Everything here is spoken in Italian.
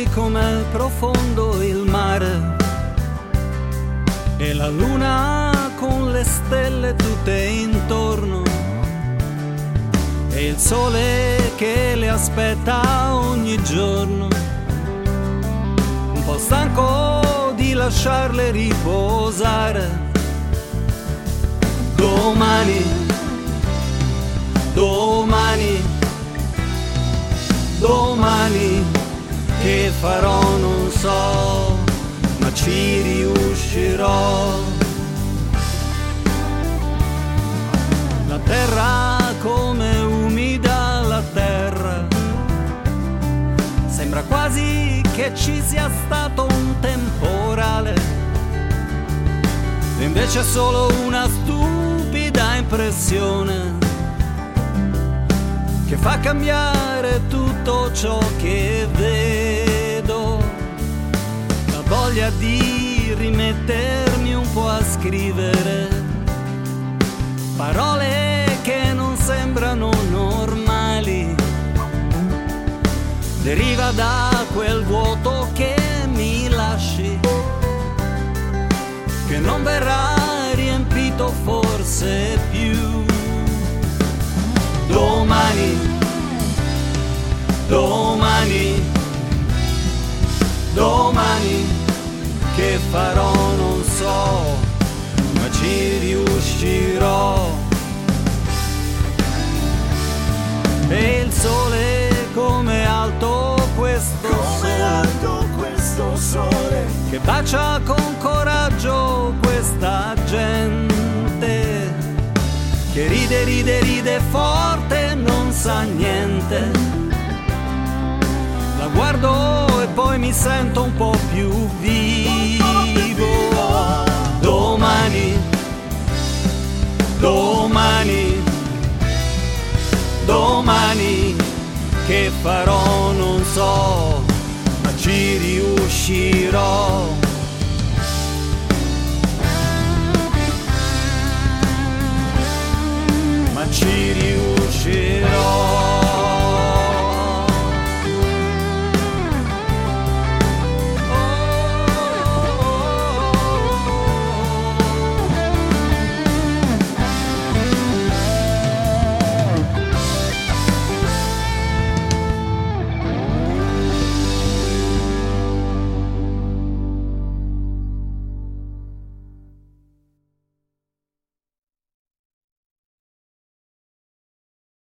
com'è profondo il mare e la luna con le stelle tutte intorno e il sole che le aspetta ogni giorno, un po' stanco di lasciarle riposare. Domani, domani, domani che farò non so, ma ci riuscirò. La terra come umida la terra, sembra quasi che ci sia stato un temporale, e invece è solo una stupida impressione che fa cambiare tutto ciò che vedo. La voglia di rimettermi un po' a scrivere parole che non sembrano normali deriva da quel vuoto che mi lasci, che non verrà riempito forse più. Domani, domani, domani che farò non so, ma ci riuscirò. E il sole come alto questo sole che bacia con coraggio questa gente che ride, ride, ride forte, non sa niente. La guardo e poi mi sento un po' più vivo. Domani, domani, domani che farò non so, ma ci riuscirò.